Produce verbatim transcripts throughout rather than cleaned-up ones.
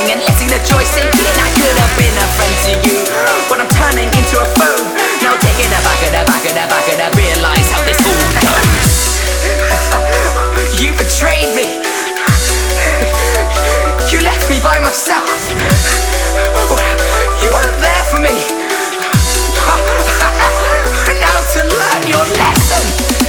sing and letting the joy sink in. I could have been a friend to you, but I'm turning into a foe. Now taking it back and back and back and I realise how this all goes. You betrayed me. You left me by myself. You weren't there for me. Now to learn your lesson.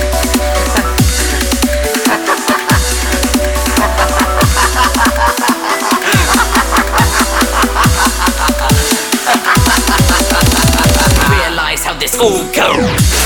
Realise how this all goes.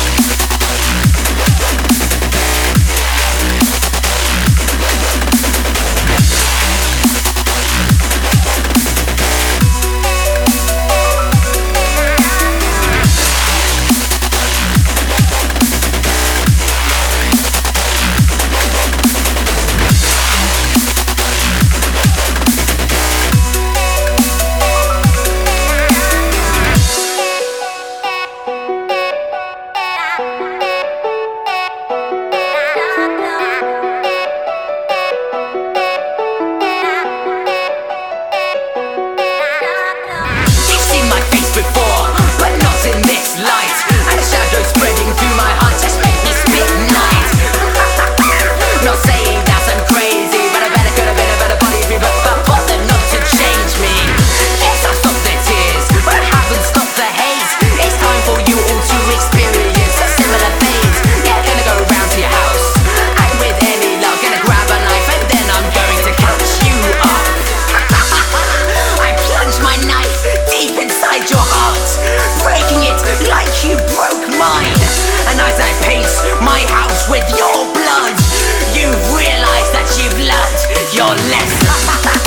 And as I pace my house with your blood, you've realised that you've learnt your lesson.